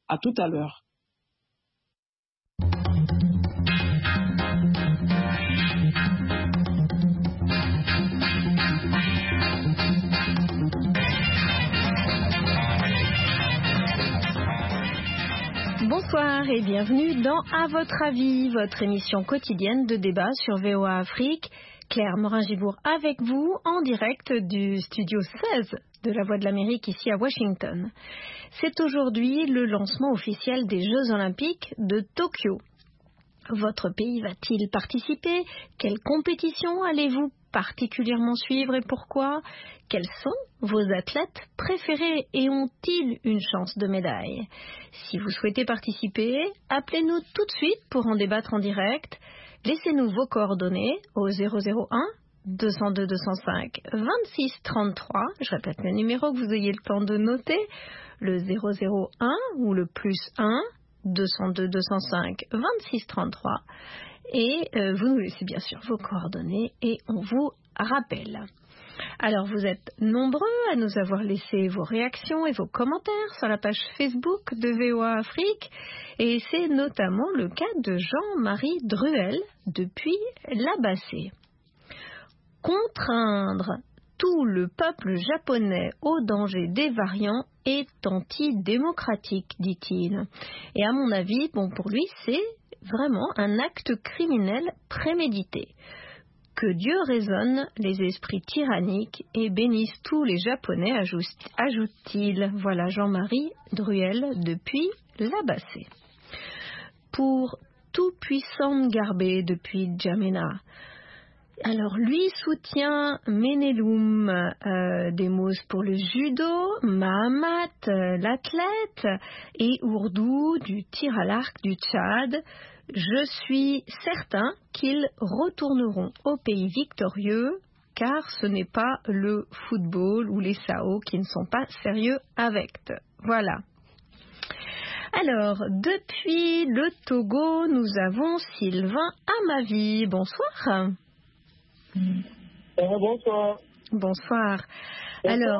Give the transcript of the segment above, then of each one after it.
À tout à l'heure. Bonsoir et bienvenue dans À votre avis, votre émission quotidienne de débat sur VOA Afrique. Claire Morin-Gibourg avec vous en direct du studio 16 de La Voix de l'Amérique ici à Washington. C'est aujourd'hui le lancement officiel des Jeux Olympiques de Tokyo. Votre pays va-t-il participer? Quelle compétition allez-vous particulièrement suivre et pourquoi? Quels sont vos athlètes préférés et ont-ils une chance de médaille? Si vous souhaitez participer, appelez-nous tout de suite pour en débattre en direct. Laissez-nous vos coordonnées au 001 202 205 26 33. Je répète le numéro que vous ayez le temps de noter. Le 001 ou le +1 202 205 26 33. Et vous nous laissez bien sûr vos coordonnées et on vous rappelle. Alors vous êtes nombreux à nous avoir laissé vos réactions et vos commentaires sur la page Facebook de VOA Afrique et c'est notamment le cas de Jean-Marie Druel depuis La Bassée. Contraindre tout le peuple japonais au danger des variants est antidémocratique, dit-il. Et à mon avis, pour lui, c'est vraiment un acte criminel prémédité. Que Dieu raisonne les esprits tyranniques et bénisse tous les Japonais, ajoute-t-il. Voilà Jean-Marie Druel depuis La Bassée. Pour tout-puissant Ngarbé depuis Djamena. Alors lui soutient Ménéloum, Demos pour le judo, Mahamat, l'athlète, et Ourdou du tir à l'arc du Tchad. Je suis certain qu'ils retourneront au pays victorieux, car ce n'est pas le football ou les SAO qui ne sont pas sérieux avec eux. Voilà. Alors, depuis le Togo, nous avons Sylvain Amavi. Bonsoir. Bonsoir. Bonsoir. Alors,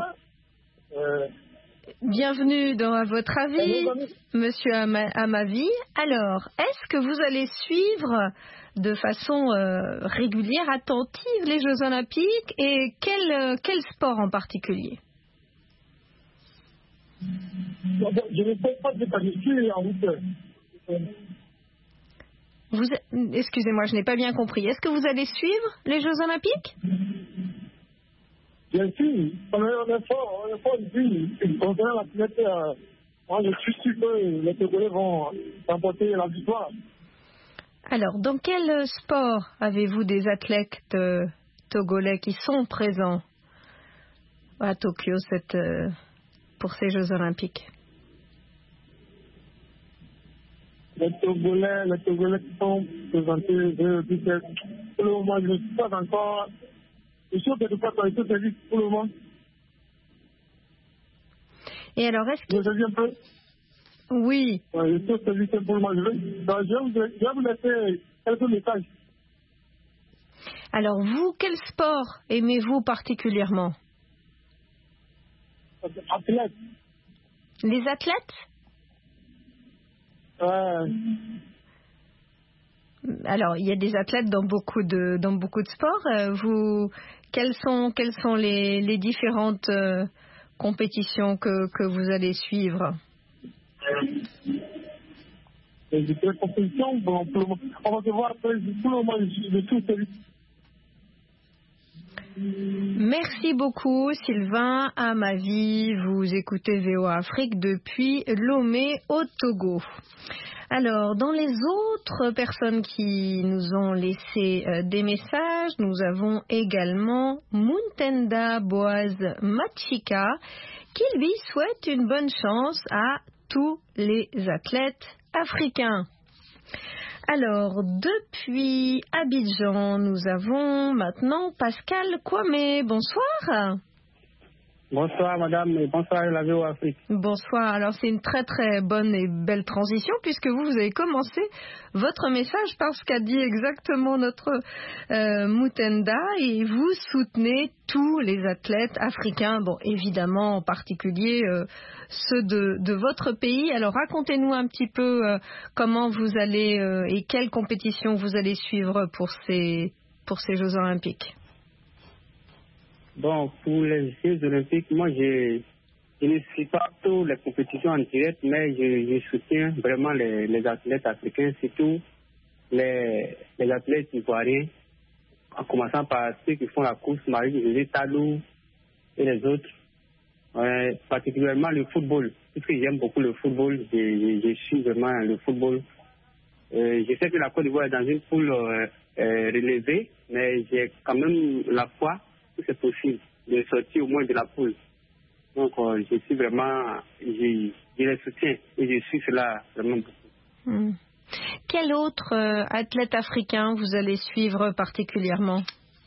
bienvenue dans À votre avis, Monsieur Amavi. Alors, est-ce que vous allez suivre de façon régulière, attentive les Jeux Olympiques et quel sport en particulier? Je ne sais pas de quoi je suis en route. Excusez-moi, je n'ai pas bien compris. Est-ce que vous allez suivre les Jeux Olympiques? Bien sûr. On est fort ici. Concernant la planète, moi je suis sûr que les Togolais vont remporter la victoire. Alors, dans quel sport avez-vous des athlètes togolais qui sont présents à Tokyo pour ces Jeux Olympiques? Les Togolais qui sont présentés, pour le moment, je ne suis pas encore. Je suis de pas dans les services pour le moment. Et alors, est-ce que. Vous avez un peu? Oui. Je suis au service pour le moment. Je vais vous laisser quelques messages. Alors, vous, quel sport aimez-vous particulièrement? Athlète. Les athlètes? Alors, il y a des athlètes dans beaucoup de sports. Quelles sont les différentes compétitions que vous allez suivre? Les différentes compétitions, on va se voir après. Pour le moment, je suis au service. Merci beaucoup Sylvain Amavi, vous écoutez VOA Afrique depuis Lomé au Togo. Alors, dans les autres personnes qui nous ont laissé des messages, nous avons également Muntenda Boaz Machika qui lui souhaite une bonne chance à tous les athlètes africains. Alors, depuis Abidjan, nous avons maintenant Pascal Kwame. Bonsoir. Bonsoir madame et bonsoir à la VOA Afrique. Bonsoir. Alors c'est une très très bonne et belle transition puisque vous avez commencé votre message par ce qu'a dit exactement notre Mutenda et vous soutenez tous les athlètes africains, bon évidemment en particulier ceux de votre pays. Alors racontez-nous un petit peu comment vous allez et quelles compétitions vous allez suivre pour ces Jeux Olympiques. Bon, pour les Jeux Olympiques, moi je ne suis pas trop les compétitions en direct, mais je soutiens vraiment les athlètes africains, surtout les athlètes ivoiriens, en commençant par ceux qui font la course, Marie-Josée Talou et les autres. Particulièrement le football, puisque j'aime beaucoup le football, je suis vraiment le football. Je sais que la Côte d'Ivoire est dans une poule relevée, mais j'ai quand même la foi que c'est possible de sortir au moins de la poule. Donc je suis vraiment, je les soutiens et je suis cela vraiment beaucoup. Quel autre athlète africain vous allez suivre particulièrement?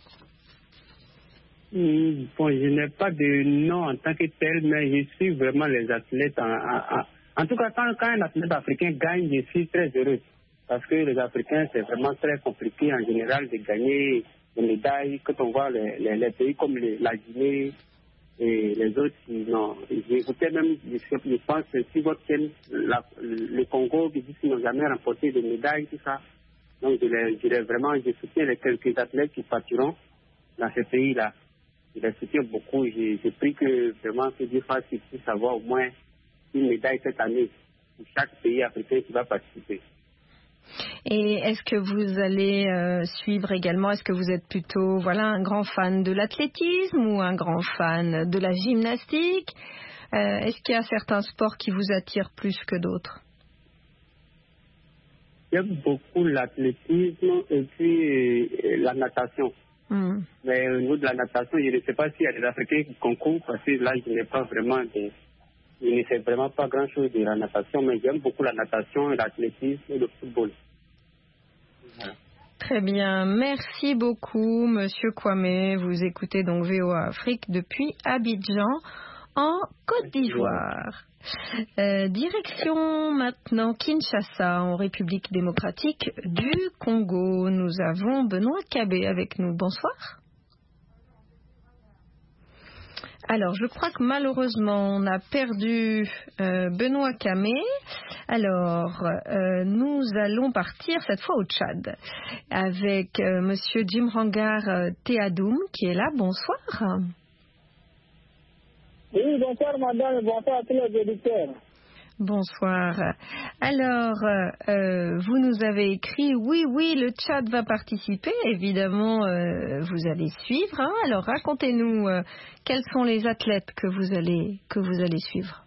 Bon, je n'ai pas de nom en tant que tel, mais je suis vraiment les athlètes. En tout cas, quand un athlète africain gagne, je suis très heureux. Parce que les Africains, c'est vraiment très compliqué en général de gagner des médailles. Quand on voit les pays comme la Guinée et les autres, non. J'écoutais même, je pense, si votre thème, le Congo, qui disent qu'ils n'ont jamais remporté de médailles, tout ça. Donc, je soutiens les quelques athlètes qui partiront dans ces pays-là. Je les soutiens beaucoup. J'ai pris que vraiment que Dieu fasse qu'il puisse avoir au moins une médaille cette année pour chaque pays africain qui va participer. Et est-ce que vous allez suivre également, est-ce que vous êtes plutôt un grand fan de l'athlétisme ou un grand fan de la gymnastique? Est-ce qu'il y a certains sports qui vous attirent plus que d'autres? J'aime beaucoup l'athlétisme et puis la natation. Mais au niveau de la natation, je ne sais pas s'il y a des Africains qui concourent parce que là, je ne sais vraiment pas grand-chose de la natation, mais j'aime beaucoup la natation, l'athlétisme et le football. Voilà. Très bien, merci beaucoup Monsieur Kwame. Vous écoutez donc VOA Afrique depuis Abidjan en Côte d'Ivoire. Direction maintenant Kinshasa en République démocratique du Congo. Nous avons Benoît Kabé avec nous. Bonsoir. Alors, je crois que malheureusement, on a perdu Benoît Kamé. Alors, nous allons partir cette fois au Tchad avec Monsieur Jim Rangar Théadoum qui est là. Bonsoir. Oui, bonsoir madame et bonsoir à tous les auditeurs. Bonsoir. Alors, vous nous avez écrit, oui, le Tchad va participer. Évidemment, vous allez suivre. Hein. Alors, racontez-nous quels sont les athlètes que vous allez suivre.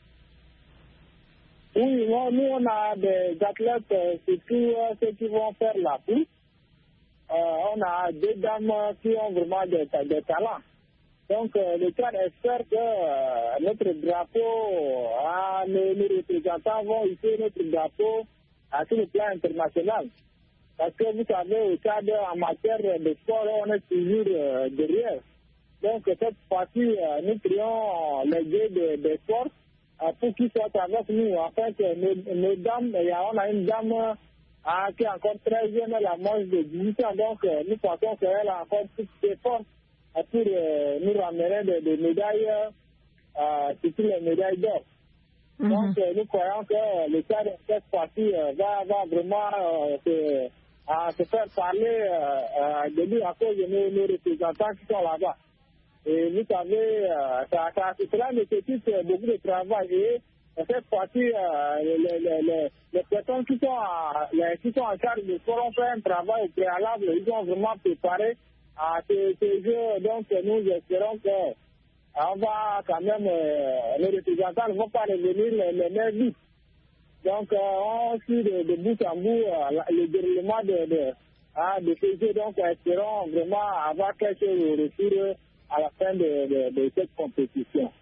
Oui, nous, on a des athlètes, surtout ceux qui vont faire la pousse. On a deux dames qui ont vraiment des talents. Donc, le Tchad espère que notre drapeau, nos représentants vont hisser notre drapeau sur le plan international. Parce que vous savez, au Tchad, en matière de sport, on est toujours derrière. Donc, cette fois-ci, nous créons les jeux de sport pour qu'ils soient avec nous. En fait, nos dames, on a une dame qui est encore très jeune, elle a moins de 18 ans. Donc, nous pensons qu'elle a encore toutes ses forces pour nous ramener des médailles, surtout les médailles d'or. Donc, nous croyons que le Tchad, cette fois-ci, va vraiment se faire parler de lui à cause de nos représentants qui sont là-bas. Et vous savez, cela nécessite beaucoup de travail. Et cette fois-ci, les personnes qui sont en charge du sport ont fait un travail au préalable. Ils ont vraiment préparé à ces jeux. Donc, nous espérons que on va quand même, les représentants ne vont pas revenir les mains vides. Donc, on suit de bout en bout le déroulement de ces jeux. Donc, espérons vraiment avoir quelque chose au retour à la fin de cette compétition.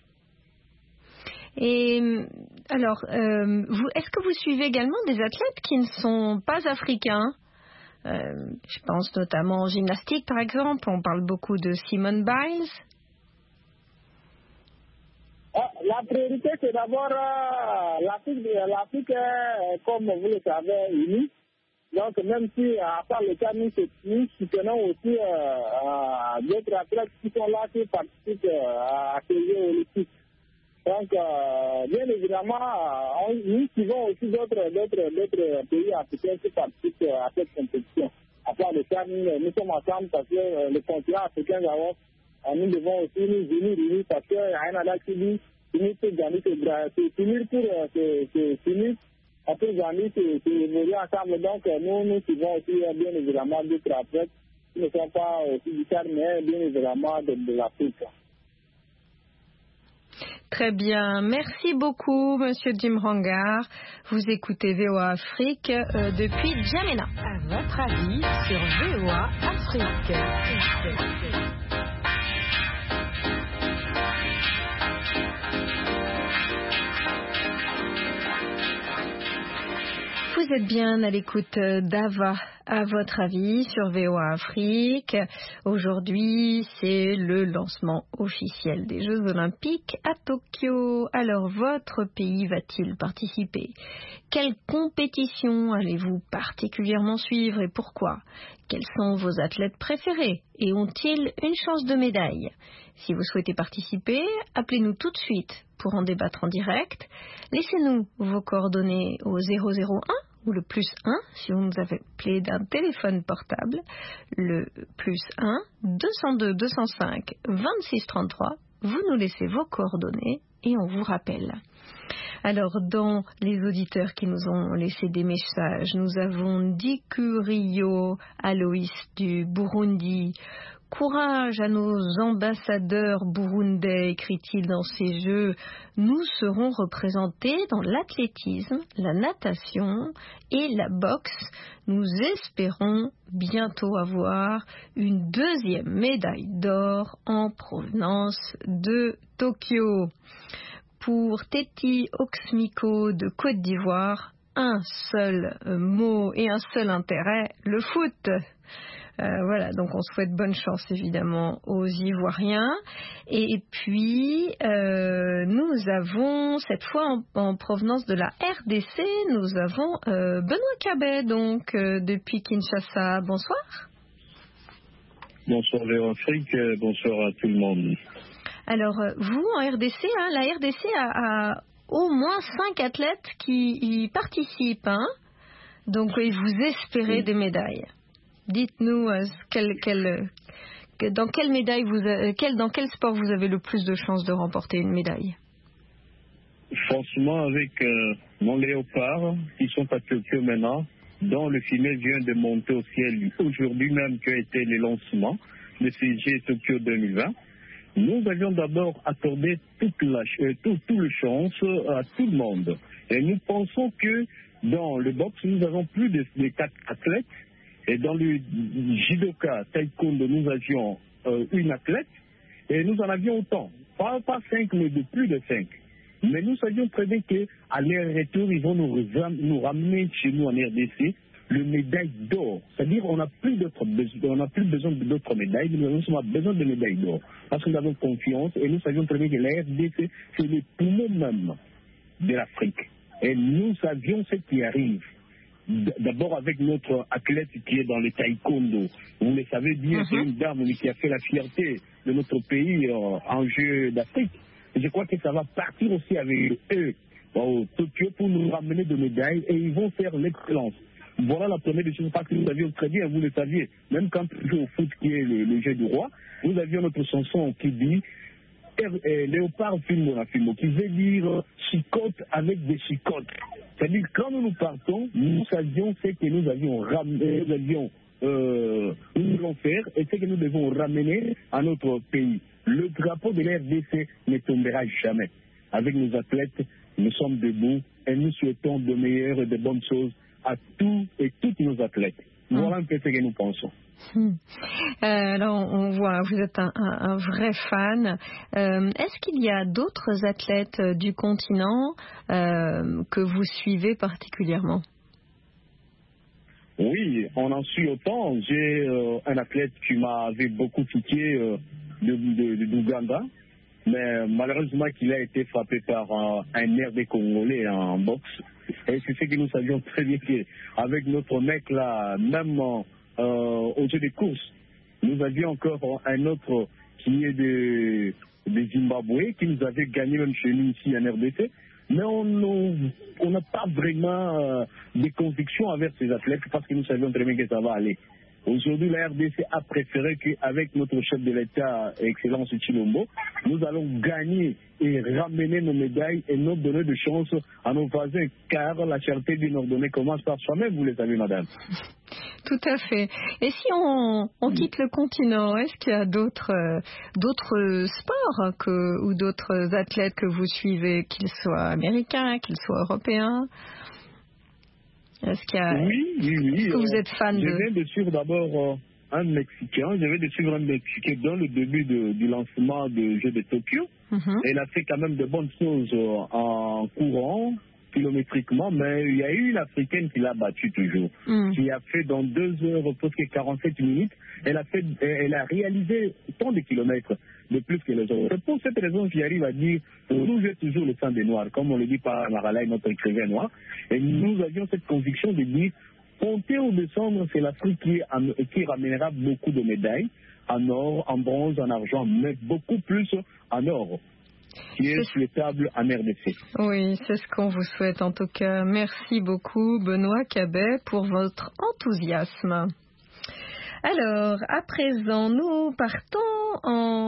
Et alors, est-ce que vous suivez également des athlètes qui ne sont pas africains? Je pense notamment en gymnastique, par exemple. On parle beaucoup de Simone Biles. La priorité, c'est d'abord l'Afrique, comme vous le savez, unie. Donc, même si, à part le cas, nous soutenons aussi d'autres athlètes qui sont là, qui participent à accueillir Olympique. Donc, bien évidemment, nous suivons aussi d'autres pays africains qui participent à cette compétition. À part le cas, nous sommes ensemble parce que le continent africain, d'abord, nous devons aussi nous unir parce qu'il y a un adage qui dit finir pour gagner, c'est finir pour gagner, c'est évoluer ensemble. Donc, nous suivons aussi bien évidemment d'autres athlètes qui ne sont pas aussi du cadre, mais bien évidemment de l'Afrique. Très bien. Merci beaucoup, Monsieur Jim Rangar. Vous écoutez VOA Afrique depuis N'Djamena. À votre avis sur VOA Afrique. Vous êtes bien à l'écoute d'Ava, à votre avis, sur VOA Afrique. Aujourd'hui, c'est le lancement officiel des Jeux Olympiques à Tokyo. Alors, votre pays va-t-il participer? Quelle compétition allez-vous particulièrement suivre et pourquoi? Quels sont vos athlètes préférés et ont-ils une chance de médaille? Si vous souhaitez participer, appelez-nous tout de suite pour en débattre en direct. Laissez-nous vos coordonnées au 001 ou le +1 si vous nous avez appelé d'un téléphone portable, le +1 202 205 26 33. Vous nous laissez vos coordonnées et on vous rappelle. Alors, dans les auditeurs qui nous ont laissé des messages, nous avons Dikurio Aloïs du Burundi. Courage à nos ambassadeurs burundais, écrit-il dans ces jeux. Nous serons représentés dans l'athlétisme, la natation et la boxe. Nous espérons bientôt avoir une deuxième médaille d'or en provenance de Tokyo. Pour Teti Oxmiko de Côte d'Ivoire, un seul mot et un seul intérêt, le foot. Voilà, donc on souhaite bonne chance évidemment aux Ivoiriens. Et puis, nous avons, cette fois en provenance de la RDC, nous avons Benoît Cabet, donc depuis Kinshasa. Bonsoir. Bonsoir vers Afrique, bonsoir à tout le monde. Alors, vous en RDC, la RDC a au moins 5 athlètes qui y participent, hein? Donc vous espérez des médailles. Dites-nous dans quelle médaille dans quel sport vous avez le plus de chances de remporter une médaille? Franchement, avec mon léopard, qui sont à Tokyo maintenant, dont le final vient de monter au ciel aujourd'hui même, qui a été le lancement de CG Tokyo 2020, nous avions d'abord accordé toute le chance à tout le monde. Et nous pensons que dans le boxe, nous avons plus de 4 athlètes. Et dans le judoka, taekwondo, nous avions une athlète et nous en avions autant. Pas 5, mais de plus de 5. Mais nous savions très bien qu'à leur retour, ils vont nous ramener chez nous en RDC le médaille d'or. C'est-à-dire qu'on n'a plus besoin d'autres médailles, nous avons besoin de médailles d'or. Parce que nous avons confiance et nous savions très bien que la RDC, c'est le poumon même de l'Afrique. Et nous savions ce qui arrive. D'abord avec notre athlète qui est dans le taekwondo. Vous le savez bien, c'est une dame qui a fait la fierté de notre pays en Jeux d'Afrique. Et je crois que ça va partir aussi avec eux au Tokyo pour nous ramener de médailles et ils vont faire l'excellence. Voilà la première des choses, parce que nous avions très bien, vous le saviez, même quand on joue au foot qui est le jeu du roi, nous avions notre chanson qui dit Léopard Filmo, qui veut dire chicotte avec des chicottes. C'est-à-dire, quand nous partons, nous savions ce que nous avions ramené, nous voulons faire et ce que nous devons ramener à notre pays. Le drapeau de l'RDC ne tombera jamais. Avec nos athlètes, nous sommes debout et nous souhaitons de meilleures et de bonnes choses à tous et toutes nos athlètes. Voilà un peu ce que nous pensons. Alors, on voit, vous êtes un vrai fan. Est-ce qu'il y a d'autres athlètes du continent que vous suivez particulièrement? Oui, on en suit autant. J'ai un athlète qui m'avait beaucoup piqué d'Ouganda, mais malheureusement qu'il a été frappé par un RD congolais en boxe. Et c'est ce que nous savions très bien qu'avec notre mec là, même au jeu des courses, nous avions encore un autre qui est de Zimbabwe, qui nous avait gagné même chez nous ici en RDC. Mais on n'a pas vraiment des convictions avec ces athlètes parce que nous savions très bien que ça va aller. Aujourd'hui, la RDC a préféré qu'avec notre chef de l'État, Excellence Chilombo, nous allons gagner et ramener nos médailles et non donner de chance à nos voisins, car la charité d'une ordonnée commence par soi-même, vous le savez, madame. Tout à fait. Et si on quitte le continent, est-ce qu'il y a d'autres sports ou d'autres athlètes que vous suivez, qu'ils soient américains, qu'ils soient européens? Est-ce qu'il y a... Oui. Est-ce que vous êtes fan de... Je viens de suivre d'abord un Mexicain. Je viens de suivre un Mexicain dans le début du lancement du Jeux de Tokyo. Il a fait quand même de bonnes choses en courant, kilométriquement, mais il y a eu une Africaine qui l'a battu toujours, qui a fait dans 2 heures, presque 47 minutes. Elle a réalisé tant de kilomètres de plus que les autres. C'est pour cette raison que j'arrive à dire nous j'ai toujours le sang des Noirs, comme on le dit par Maralay, notre écrivain noir. Et nous avions cette conviction de dire monter ou descendre, c'est l'Afrique qui ramènera beaucoup de médailles en or, en bronze, en argent, mais beaucoup plus en or, qui est souhaitable en RDC. Oui, c'est ce qu'on vous souhaite en tout cas. Merci beaucoup Benoît Cabet pour votre enthousiasme. Alors, à présent, nous partons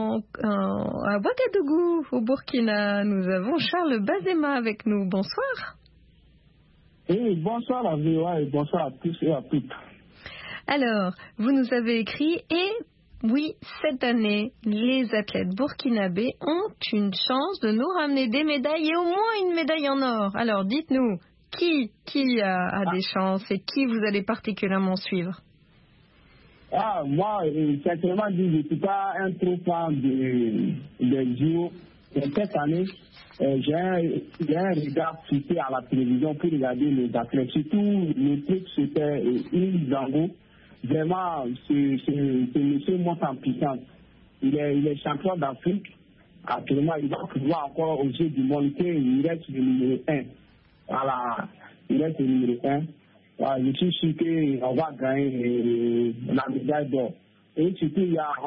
à Ouagadougou, au Burkina. Nous avons Charles Bazema avec nous. Bonsoir. Oui, bonsoir à VOA et bonsoir à tous et à toutes. Alors, vous nous avez écrit et oui, cette année, les athlètes burkinabés ont une chance de nous ramener des médailles et au moins une médaille en or. Alors, dites-nous, qui a des chances et qui vous allez particulièrement suivre? Moi, sincèrement dit, je ne suis pas un trop fan des JO. Cette année, j'ai un regard fixé à la télévision pour regarder les athlètes. Surtout, le truc, c'était Yves Zango. Vraiment, ce monsieur monte en puissance. Il est champion d'Afrique. Actuellement, il va pouvoir encore aux Jeux du monde. Il reste le numéro 1. Voilà, il reste le numéro 1. Voilà, je suis sûr qu'on va gagner la médaille d'or. Et surtout,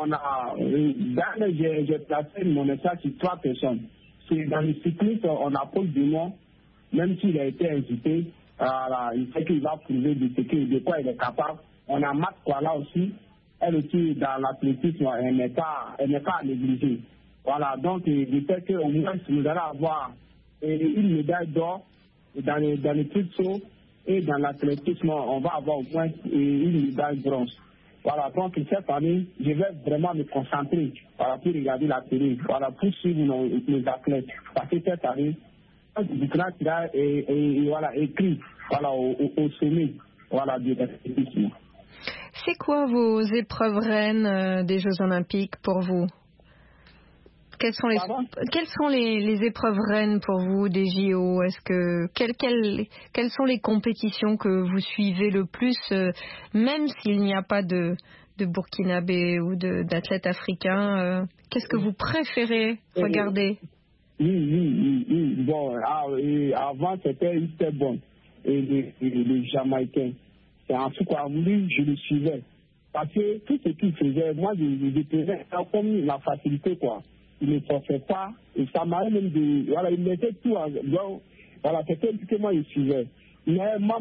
j'ai placé mon message sur 3 personnes. C'est dans le cyclisme, on approche du monde, même s'il a été invité, il sait qu'il va prouver de quoi il est capable. On a Matt Kwala aussi, elle aussi dans l'athlétisme, elle n'est pas à négliger. Voilà, donc je sais qu'au moins nous allons avoir une médaille d'or dans les trucs sauts et dans l'athlétisme, on va avoir au moins une médaille bronze. Voilà, donc cette année, je vais vraiment me concentrer pour regarder la télé, pour suivre les athlètes. Parce que cette année, du grand tirage est écrit au sommet de l'athlétisme. C'est quoi vos épreuves reines des Jeux Olympiques pour vous? Quelles sont les épreuves reines pour vous des JO? Quelles sont les compétitions que vous suivez le plus, même s'il n'y a pas de Burkinabé ou d'athlètes africains? Qu'est-ce que vous préférez regarder? Oui. Bon, avant c'était bon et les Jamaïcains. C'est en tout cas, je le suivais. Parce que tout ce qu'il faisait, moi, je faisais comme la facilité, quoi. Il ne forçait pas, et ça m'arrête même il mettait tout en blanc. Voilà, c'était ce que moi, je suivais. Mais moi,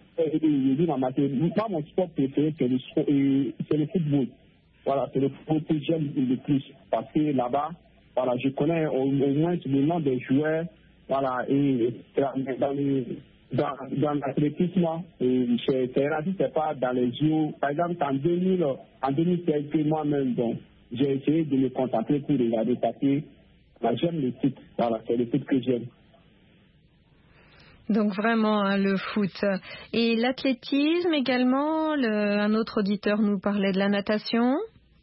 mon sport préféré, c'est le football. Voilà, c'est le football que j'aime le plus. Parce que là-bas, voilà, je connais au moins le nom des joueurs, voilà, et dans l'athlétisme, c'est rare si c'est pas dans les JO. Par exemple, en 2016, moi-même, donc, j'ai essayé de me concentrer pour regarder parce que j'aime le foot. Voilà, c'est le foot que j'aime. Donc vraiment le foot. Et l'athlétisme également, un autre auditeur nous parlait de la natation.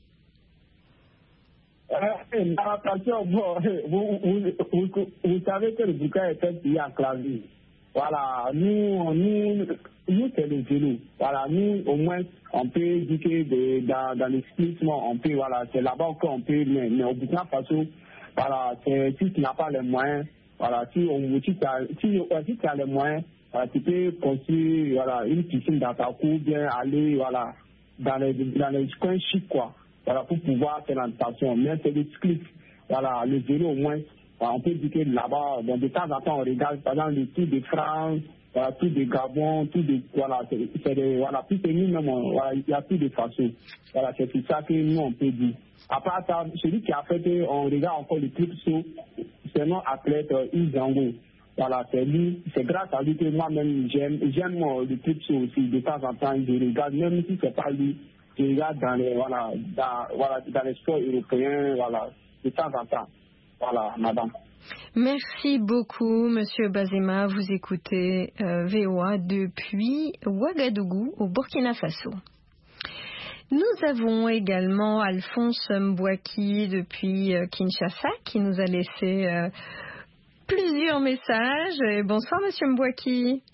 La natation, bon, vous savez que le bouquin est fait en clavier. Voilà, nous c'est le vélo. Voilà, nous au moins on peut dire que dans le cyclisme, on peut, voilà, c'est là-bas qu'on peut, mais au Burkina Faso, voilà, si tu n'as pas les moyens, voilà, si tu as les moyens, voilà, tu peux construire voilà, une piscine dans ta cour, bien aller voilà, dans les coins chics, quoi, voilà, pour pouvoir faire la natation. Mais c'est des cyclistes, voilà, le vélo au moins, voilà, on peut dire que là-bas, de temps en temps, on regarde, par exemple, le Tour de France, voilà, Tour de Gabon, voilà, voilà, plus c'est nous même, voilà, il y a plus de façons. Voilà, c'est tout ça que nous, on peut dire. Après ça, celui qui a fait, on regarde encore le clip sur, c'est notre athlète Izango. Voilà, c'est lui, c'est grâce à lui que moi-même j'aime le clip sur aussi, de temps en temps, je regarde, même si c'est pas lui, je regarde dans les, voilà, dans les sports européens, voilà, de temps en temps. Voilà, madame. Merci beaucoup, Monsieur Bazema. Vous écoutez VOA depuis Ouagadougou, au Burkina Faso. Nous avons également Alphonse Mbouaki depuis Kinshasa qui nous a laissé plusieurs messages. Et bonsoir, Monsieur Mbouaki.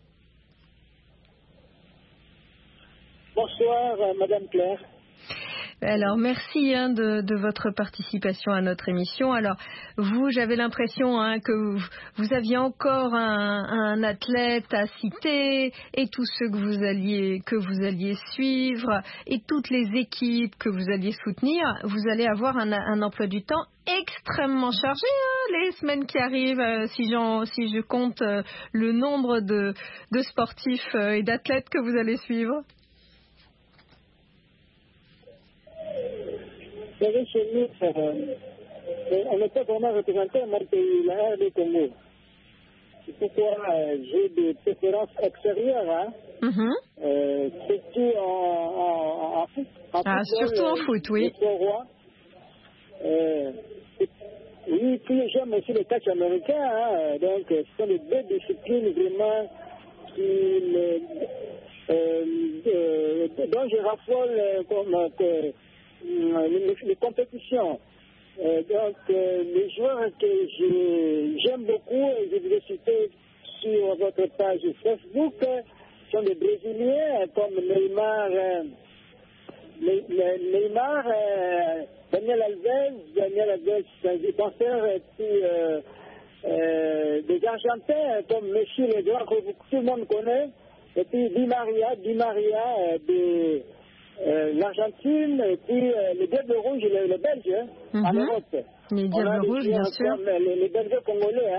Bonsoir, Madame Claire. Alors, merci de votre participation à notre émission. Alors, vous, j'avais l'impression que vous aviez encore un athlète à citer et tous ceux que vous alliez suivre et toutes les équipes que vous alliez soutenir. Vous allez avoir un emploi du temps extrêmement chargé les semaines qui arrivent, si je compte le nombre de sportifs et d'athlètes que vous allez suivre. Vous savez, chez nous, on n'est pas vraiment représenté dans mon pays, la RD Congo. C'est pourquoi j'ai des préférences extérieures, surtout en foot. Surtout en foot, oui. Oui, puis j'aime aussi le catch américain, donc ce sont les deux disciplines vraiment dont je raffole comme les compétitions. Donc, les joueurs que j'aime beaucoup, et je vous ai cité sur votre page Facebook, sont des Brésiliens comme Neymar, Daniel Alves, c'est un défenseur, et puis des Argentins comme Messi, les grands que tout le monde connaît, et puis Di Maria de l'Argentine, et puis les Diables Rouges, les Belges, en Europe. Les Diables Rouges, bien sûr. Les Belges congolais,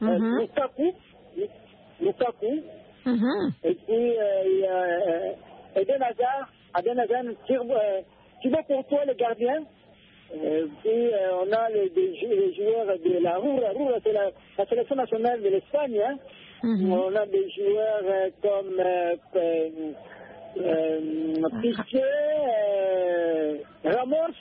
Lukaku. Et puis il y a Eden Hazard, Thibaut Courtois, le gardien. Puis on a les joueurs de la Roura, c'est la sélection nationale de l'Espagne. On a des joueurs comme Piqué, Ramos,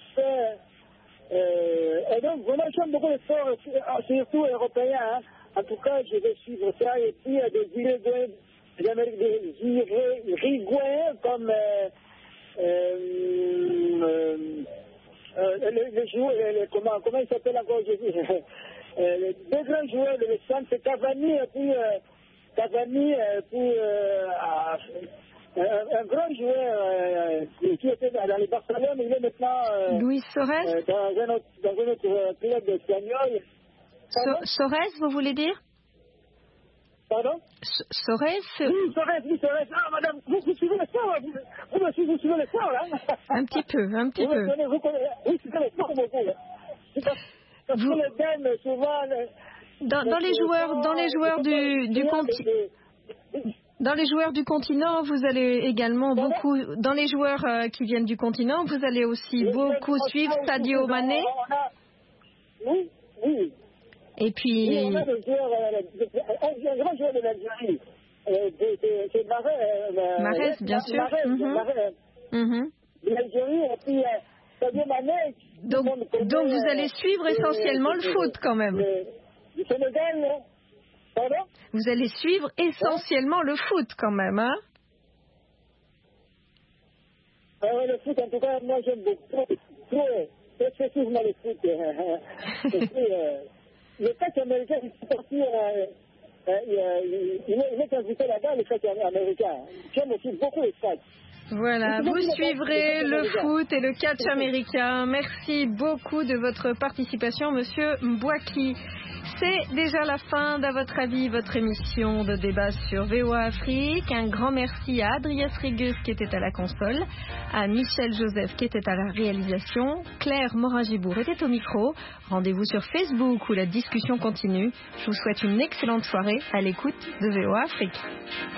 et donc vraiment j'aime beaucoup les sports, surtout européens. En tout cas, je vais suivre ça. Et puis des Uruguayens comme les joueurs, comment ils s'appellent encore, les deux grands joueurs de l'Espagne, c'est Cavani et puis un grand joueur qui était dans les Barcelone, il est maintenant Luis Suarez dans un autre club espagnol. Suarez, vous voulez dire? Pardon? Suarez? Oui, Suarez. Ah, madame, vous suivez le sport, vous suivez le sport, là? Un petit peu. Vous connaissez, oui, c'est le sport beaucoup, là. Parce que les dames, souvent... Dans les joueurs du continent, vous allez également beaucoup... Dans les joueurs qui viennent du continent, vous allez aussi beaucoup suivre Sadio Mané. Oui. Et puis... Oui, on a des joueurs, un grand joueur de l'Algérie. C'est Mahrez, bien sûr. De l'Algérie, et puis Sadio Mané. Donc vous allez suivre essentiellement le foot quand même. Le Sénégal, pardon? Vous allez suivre essentiellement le foot quand même, hein? Le foot, en tout cas, moi j'aime beaucoup, trop excessivement le foot. Et puis, le catch américain, il est parti, il est invité là-bas, le catch américain. J'aime aussi beaucoup le catch. Voilà, vous suivrez le foot et le catch américain. Merci beaucoup de votre participation, Monsieur Mbouaki. C'est déjà la fin d'À votre avis, votre émission de débat sur VOA Afrique. Un grand merci à Adriès Régus qui était à la console, à Michel Joseph qui était à la réalisation, Claire Morin-Gibour était au micro. Rendez-vous sur Facebook où la discussion continue. Je vous souhaite une excellente soirée à l'écoute de VOA Afrique.